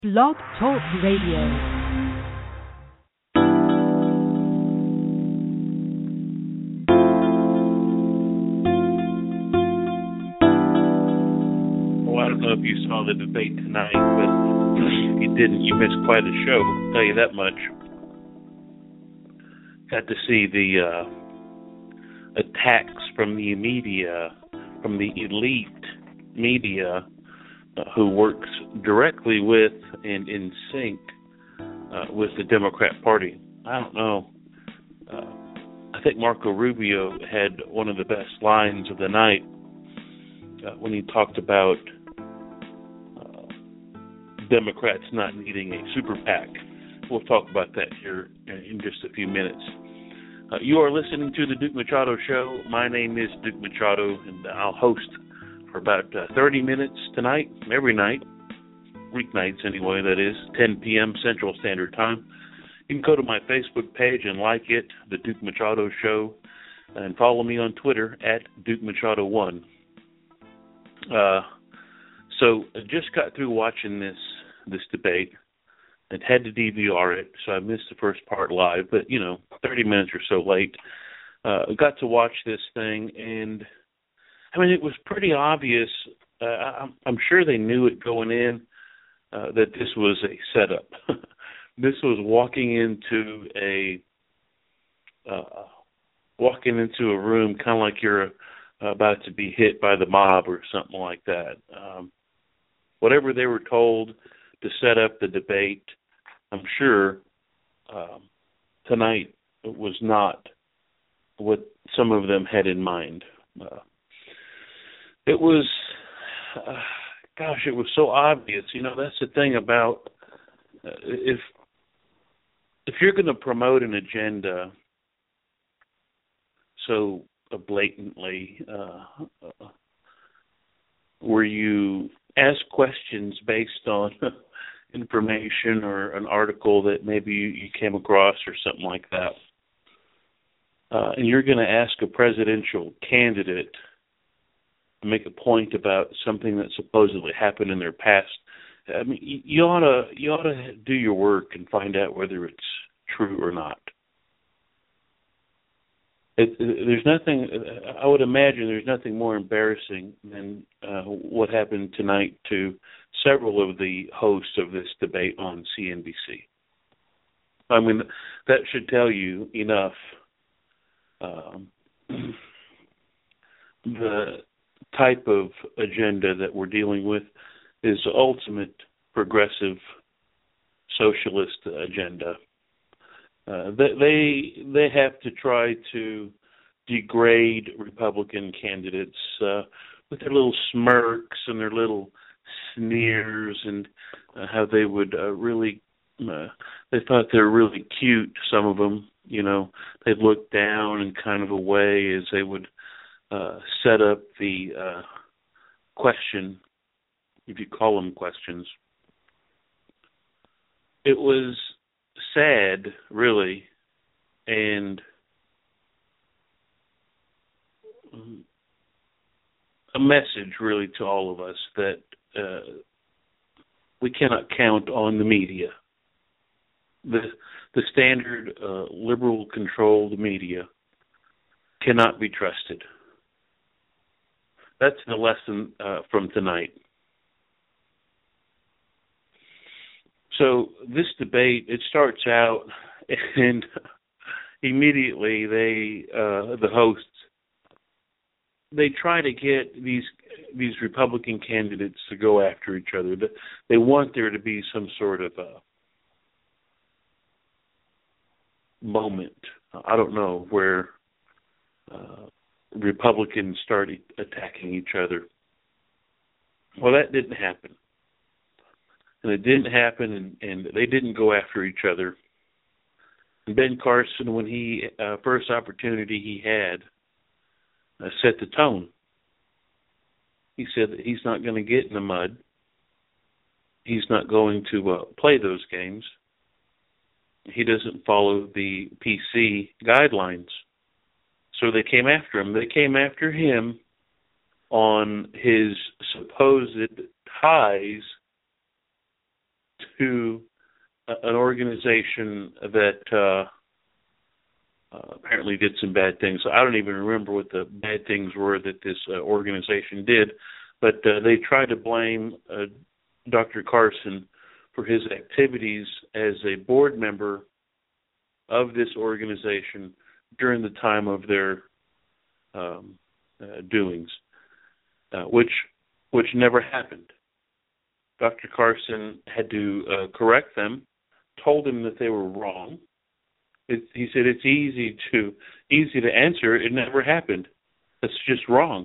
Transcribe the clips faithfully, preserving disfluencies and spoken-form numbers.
Blog Talk Radio. I don't know if you saw the debate tonight, but if you didn't, you missed quite a show, I'll tell you that much. Got to see the uh, attacks from the media, from the elite media, uh, who works directly with and in sync uh, with the Democrat Party. I don't know. Uh, I think Marco Rubio had one of the best lines of the night uh, when he talked about Democrats not needing a super PAC. We'll talk about that here in just a few minutes. Uh, you are listening to the Duke Machado Show. My name is Duke Machado, and I'll host for about uh, thirty minutes tonight, every night, weeknights anyway, that is, ten p.m. Central Standard Time. You can go to my Facebook page and like it, The Duke Machado Show, and follow me on Twitter at Duke Machado one. Uh, so I just got through watching this this debate and had to D V R it, so I missed the first part live, but, you know, thirty minutes or so late. Uh, got to watch this thing, and, I mean, it was pretty obvious. Uh, I'm, I'm sure they knew it going in, uh, that this was a setup. This was walking into a, uh, walking into a room kind of like you're uh, about to be hit by the mob or something like that. Um, whatever they were told to set up the debate, I'm sure um, tonight it was not what some of them had in mind. Uh, it was, uh, gosh, it was so obvious. You know, that's the thing about uh, if if you're going to promote an agenda so blatantly, uh, uh, where you ask questions based on information or an article that maybe you, you came across or something like that, uh, and you're going to ask a presidential candidate to make a point about something that supposedly happened in their past, I mean, you, you ought to you ought to do your work and find out whether it's true or not. It, it, there's nothing, I would imagine there's nothing more embarrassing than uh, what happened tonight to several of the hosts of this debate on C N B C. I mean, that should tell you enough. Um, the type of agenda that we're dealing with is the ultimate progressive socialist agenda. Uh, they they have to try to degrade Republican candidates uh, with their little smirks and their little sneers, and uh, how they would uh, really uh, they thought they were really cute. Some of them, you know, they'd look down in kind of a way as they would uh, set up the uh, question, if you call them questions. It was sad, really, and a message, really, to all of us that uh, we cannot count on the media. The the standard uh, liberal-controlled media cannot be trusted. That's the lesson uh, from tonight. So this debate, it starts out, and immediately they, uh, the hosts, they try to get these these Republican candidates to go after each other. They want there to be some sort of a moment, I don't know, where uh, Republicans started attacking each other. Well, that didn't happen. And it didn't happen, and, and they didn't go after each other. And Ben Carson, when he, uh, first opportunity he had, uh, set the tone. He said that he's not going to get in the mud. He's not going to uh, play those games. He doesn't follow the P C guidelines. So they came after him. They came after him on his supposed ties to a, an organization that uh, uh, apparently did some bad things. I don't even remember what the bad things were that this uh, organization did, but uh, they tried to blame uh, Doctor Carson for his activities as a board member of this organization during the time of their um, uh, doings, uh, which which never happened. Doctor Carson had to uh, correct them, told them that they were wrong. It, he said it's easy to easy to answer. It never happened. That's just wrong.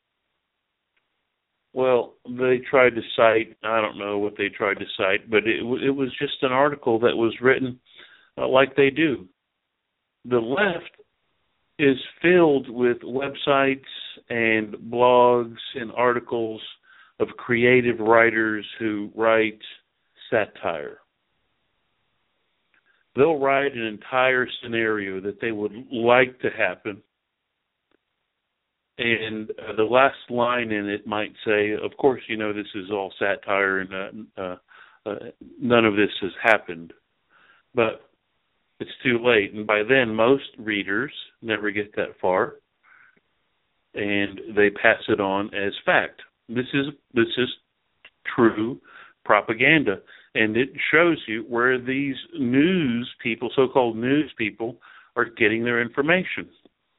Well, they tried to cite, I don't know what they tried to cite, but it, it was just an article that was written uh, like they do. The left is filled with websites and blogs and articles of creative writers who write satire. They'll write an entire scenario that they would like to happen, and uh, the last line in it might say, of course, you know, this is all satire and uh, uh, uh, none of this has happened. But it's too late. And by then, most readers never get that far, and they pass it on as fact. This is this is true propaganda. And it shows you where these news people, so-called news people, are getting their information.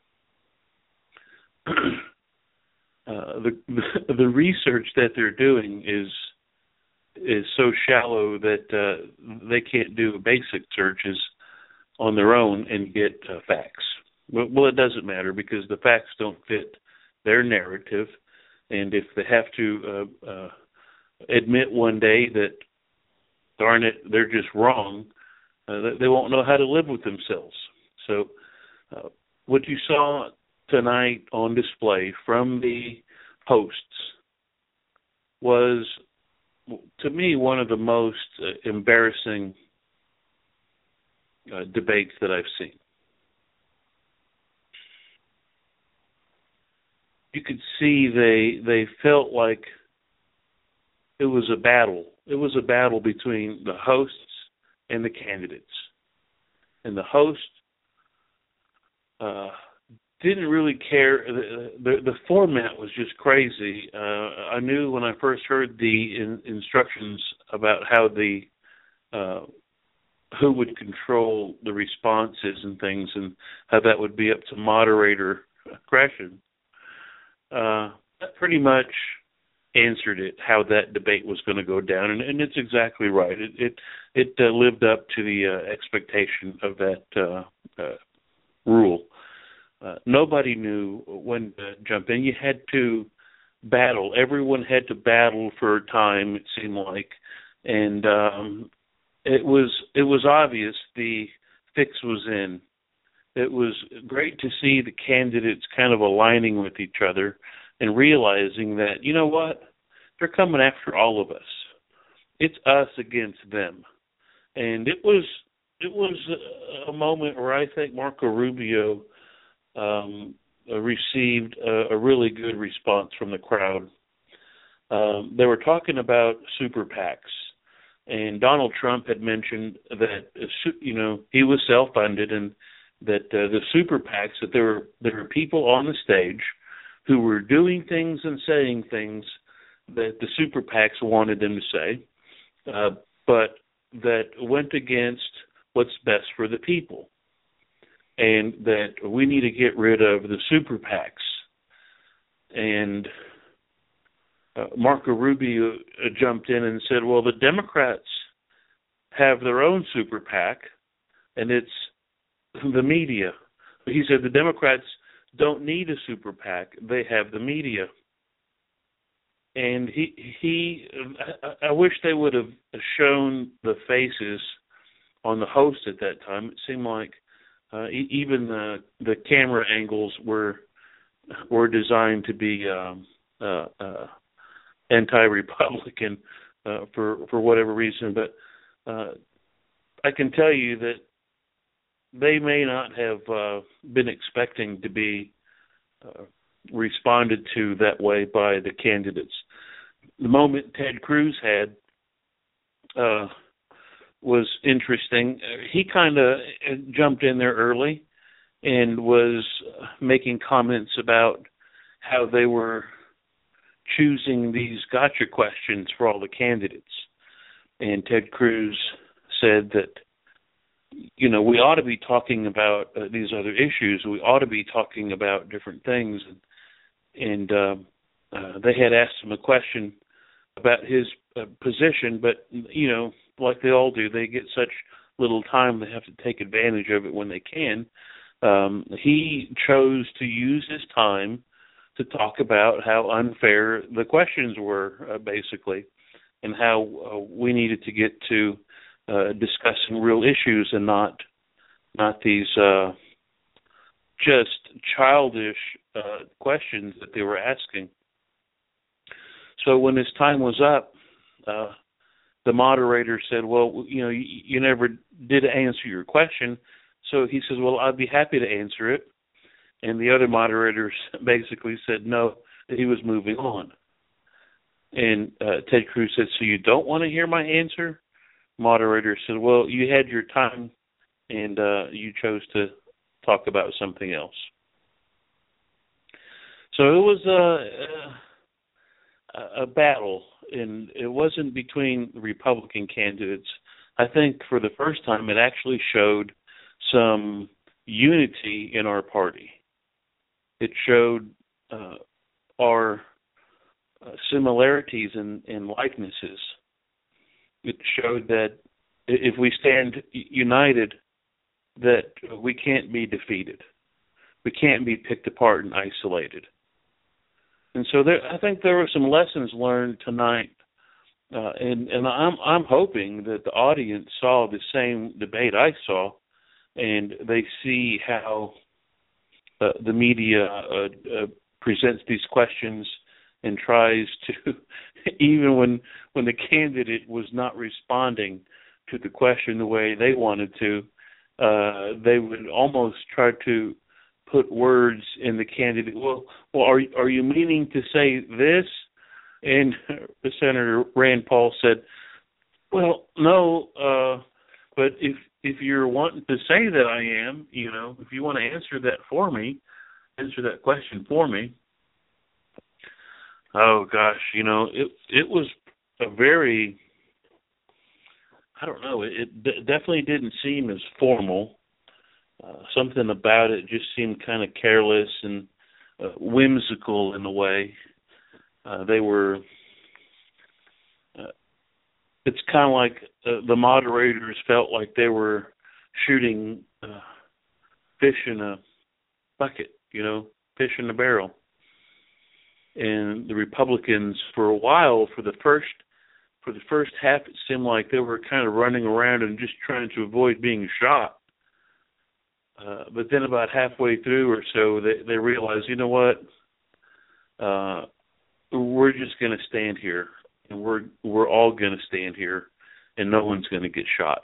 Uh, the, the the research that they're doing is is so shallow that uh, they can't do basic searches on their own and get uh, facts. Well, well, it doesn't matter because the facts don't fit their narrative, and if they have to uh, uh, admit one day that, darn it, they're just wrong, uh, they won't know how to live with themselves. So uh, what you saw tonight on display from the hosts was, to me, one of the most uh, embarrassing uh, debates that I've seen. You could see they they felt like it was a battle. It was a battle between the hosts and the candidates. And the host uh, didn't really care. The, the, the format was just crazy. Uh, I knew when I first heard the in, instructions about how the uh, who would control the responses and things, and how that would be up to moderator Gresham. Uh, that pretty much answered it, how that debate was going to go down, and, and it's exactly right. It it, it uh, lived up to the uh, expectation of that uh, uh, rule. Uh, nobody knew when to jump in. You had to battle. Everyone had to battle for time, it seemed like, and um, it was it was obvious the fix was in. It was great to see the candidates kind of aligning with each other and realizing that, you know what, they're coming after all of us. It's us against them. And it was it was a moment where I think Marco Rubio um, received a, a really good response from the crowd. Um, they were talking about super PACs, and Donald Trump had mentioned that, you know, he was self-funded, and that uh, the super PACs, that there were there were people on the stage who were doing things and saying things that the super PACs wanted them to say, uh, but that went against what's best for the people, and that we need to get rid of the super PACs. And uh, Marco Rubio uh, jumped in and said, well, the Democrats have their own super PAC, and it's the media. He said the Democrats don't need a super PAC; they have the media. And he he, I, I wish they would have shown the faces on the host at that time. It seemed like uh, even the the camera angles were were designed to be um, uh, uh, anti-Republican uh, for for whatever reason. But uh, I can tell you that they may not have uh, been expecting to be uh, responded to that way by the candidates. The moment Ted Cruz had uh, was interesting. He kind of jumped in there early and was making comments about how they were choosing these gotcha questions for all the candidates. And Ted Cruz said that, you know, we ought to be talking about uh, these other issues. We ought to be talking about different things. And, and uh, uh, they had asked him a question about his uh, position, but, you know, like they all do, they get such little time, they have to take advantage of it when they can. Um, he chose to use his time to talk about how unfair the questions were, uh, basically, and how uh, we needed to get to uh, discussing real issues and not not these uh, just childish uh, questions that they were asking. So when his time was up, uh, the moderator said, well, you know, you, you never did answer your question. So he says, well, I'd be happy to answer it. And the other moderators basically said no, that he was moving on. And uh, Ted Cruz said, so you don't want to hear my answer? Moderator said, well, you had your time, and uh, you chose to talk about something else. So it was a, a, a battle, and it wasn't between the Republican candidates. I think for the first time it actually showed some unity in our party. It showed uh, our uh, similarities and, and likenesses. It showed that if we stand united, that we can't be defeated. We can't be picked apart and isolated. And so there, I think there were some lessons learned tonight, uh, and, and I'm, I'm hoping that the audience saw the same debate I saw, and they see how uh, the media uh, uh, presents these questions and tries to, even when when the candidate was not responding to the question the way they wanted to, uh, they would almost try to put words in the candidate. Well, well, are are you meaning to say this? And Senator Rand Paul said, well, no, uh, but if if you're wanting to say that I am, you know, if you want to answer that for me, answer that question for me. Oh gosh, you know, it it was a very, I don't know, it, it d- definitely didn't seem as formal. Uh, something about it just seemed kind of careless and uh, whimsical in a way. Uh, they were, uh, it's kind of like uh, the moderators felt like they were shooting uh, fish in a bucket, you know, fish in a barrel. And the Republicans, for a while, for the first for the first half, it seemed like they were kind of running around and just trying to avoid being shot. Uh, but then about halfway through or so, they, they realized, you know what, uh, we're just going to stand here, and we're we're all going to stand here, and no one's going to get shot.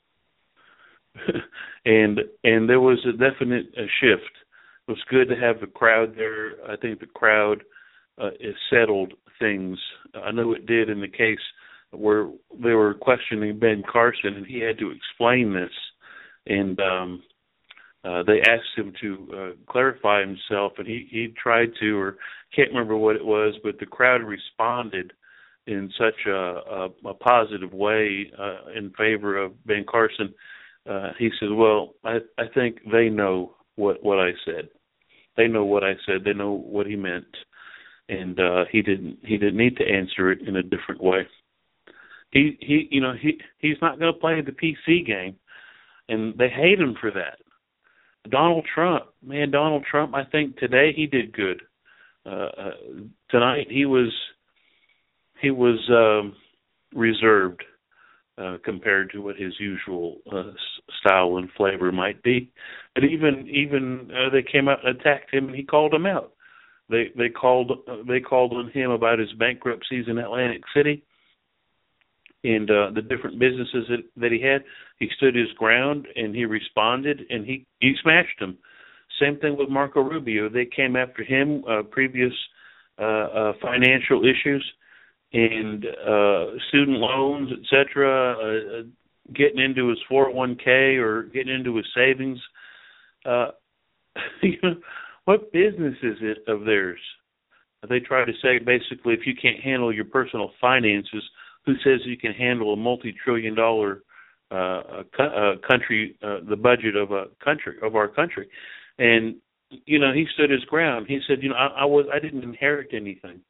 and and there was a definite a shift. It was good to have the crowd there. I think the crowd uh, it settled things. I know it did in the case where they were questioning Ben Carson, and he had to explain this, and um, uh, they asked him to uh, clarify himself, and he, he tried to, or can't remember what it was, but the crowd responded in such a, a, a positive way uh, in favor of Ben Carson. Uh, he said, well, I, I think they know what, what I said. They know what I said. They know what he meant. And uh, he didn't he didn't need to answer it in a different way. He he you know he he's not going to play the P C game, and they hate him for that. Donald Trump, man, Donald Trump. I think today he did good. Uh, uh, tonight he was he was um, reserved uh, compared to what his usual uh, style and flavor might be. But even even uh, they came out and attacked him, and he called them out. They they called uh, they called on him about his bankruptcies in Atlantic City and uh, the different businesses that, that he had. He stood his ground and he responded, and he, he smashed them. Same thing with Marco Rubio. They came after him, uh, previous uh, uh, financial issues and uh, student loans, et cetera, uh, getting into his four oh one k or getting into his savings. Uh, you know, what business is it of theirs? They try to say basically, if you can't handle your personal finances, who says you can handle a multi-trillion dollar uh, uh, country, uh, the budget of a country of our country? And you know, he stood his ground. He said, you know, I, I was I didn't inherit anything.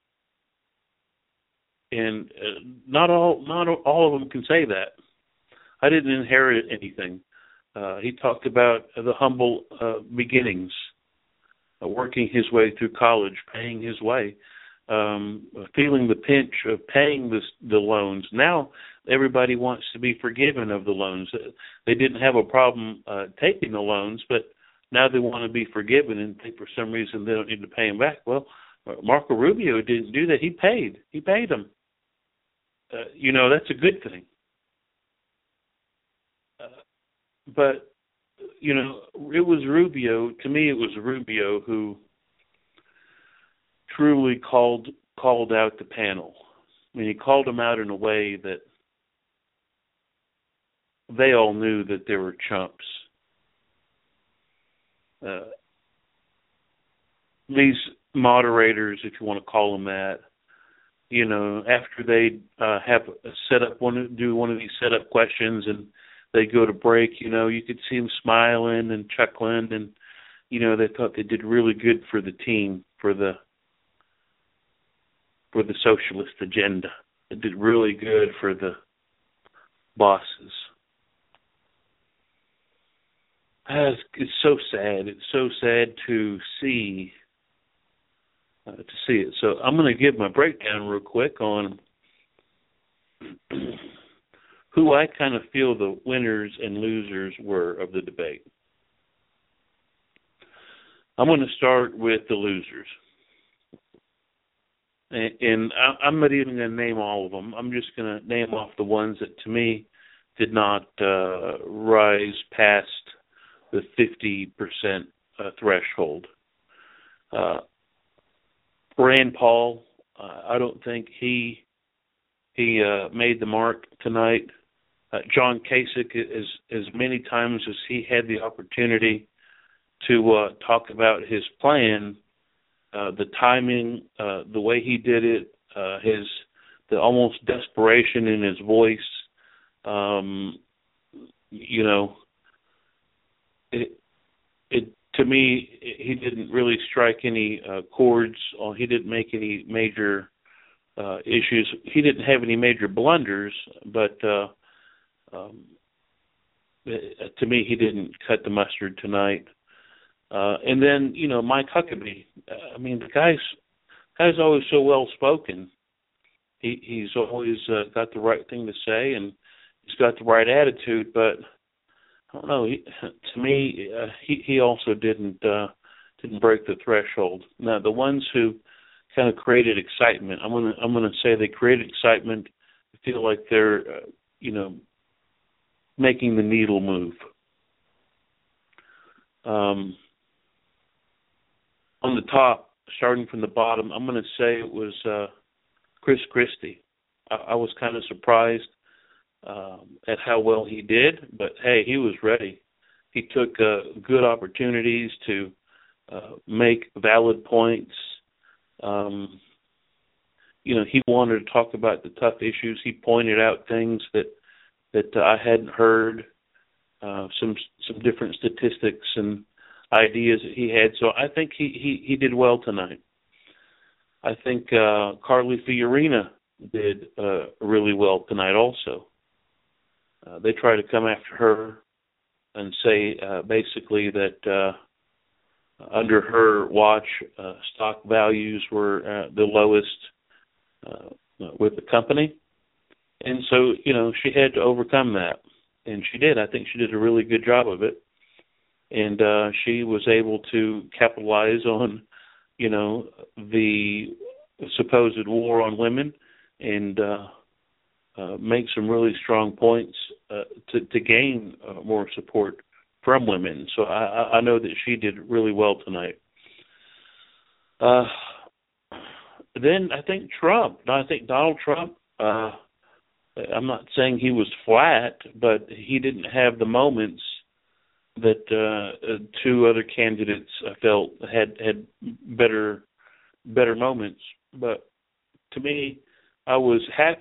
And uh, not all not all of them can say that. I didn't inherit anything. Uh, he talked about the humble uh, beginnings, uh, working his way through college, paying his way, um, feeling the pinch of paying this, the loans. Now everybody wants to be forgiven of the loans. They didn't have a problem uh, taking the loans, but now they want to be forgiven and think for some reason they don't need to pay them back. Well, Marco Rubio didn't do that. He paid. He paid them. Uh, you know, that's a good thing. Uh, but, you know, it was Rubio, to me it was Rubio who truly called called out the panel. I mean, he called them out in a way that they all knew that they were chumps. Uh, these moderators, if you want to call them that, you know, after they uh, have set up one, do one of these setup questions, and they go to break, you know, you could see them smiling and chuckling, and you know, they thought they did really good for the team, for the for the socialist agenda. They did really good for the bosses. Uh, it's, it's so sad. It's so sad to see. Uh, to see it. So I'm going to give my breakdown real quick on who I kind of feel the winners and losers were of the debate. I'm going to start with the losers. And, and I, I'm not even going to name all of them. I'm just going to name off the ones that, to me, did not uh, rise past the fifty percent uh, threshold. Uh, Rand Paul, uh, I don't think he he uh, made the mark tonight. Uh, John Kasich, as as many times as he had the opportunity to uh, talk about his plan, uh, the timing, uh, the way he did it, uh, his the almost desperation in his voice, um, you know, it it. To me, he didn't really strike any uh, chords, or he didn't make any major uh, issues. He didn't have any major blunders, but uh, um, to me, he didn't cut the mustard tonight. Uh, and then, you know, Mike Huckabee. I mean, the guy's guy's always so well spoken. He, he's always uh, got the right thing to say, and he's got the right attitude, but I don't know. He, to me, uh, he he also didn't uh, didn't break the threshold. Now, the ones who kind of created excitement, I'm gonna I'm gonna say they created excitement. I feel like they're uh, you know making the needle move. Um, on the top, starting from the bottom, I'm gonna say it was uh, Chris Christie. I, I was kind of surprised Um, at how well he did, but hey, he was ready. He took uh, good opportunities to uh, make valid points. Um, you know, he wanted to talk about the tough issues. He pointed out things that that uh, I hadn't heard, uh, some some different statistics and ideas that he had. So I think he he, he did well tonight. I think uh, Carly Fiorina did uh, really well tonight also. Uh, they try to come after her and say uh, basically that uh, under her watch, uh, stock values were uh, the lowest uh, with the company. And so, you know, she had to overcome that. And she did. I think she did a really good job of it. And uh, she was able to capitalize on, you know, the supposed war on women and uh Uh, make some really strong points uh, to, to gain uh, more support from women. So I, I know that she did really well tonight. Uh, then I think Trump, I think Donald Trump, uh, I'm not saying he was flat, but he didn't have the moments that uh, two other candidates I felt had had better better moments. But to me, I was happy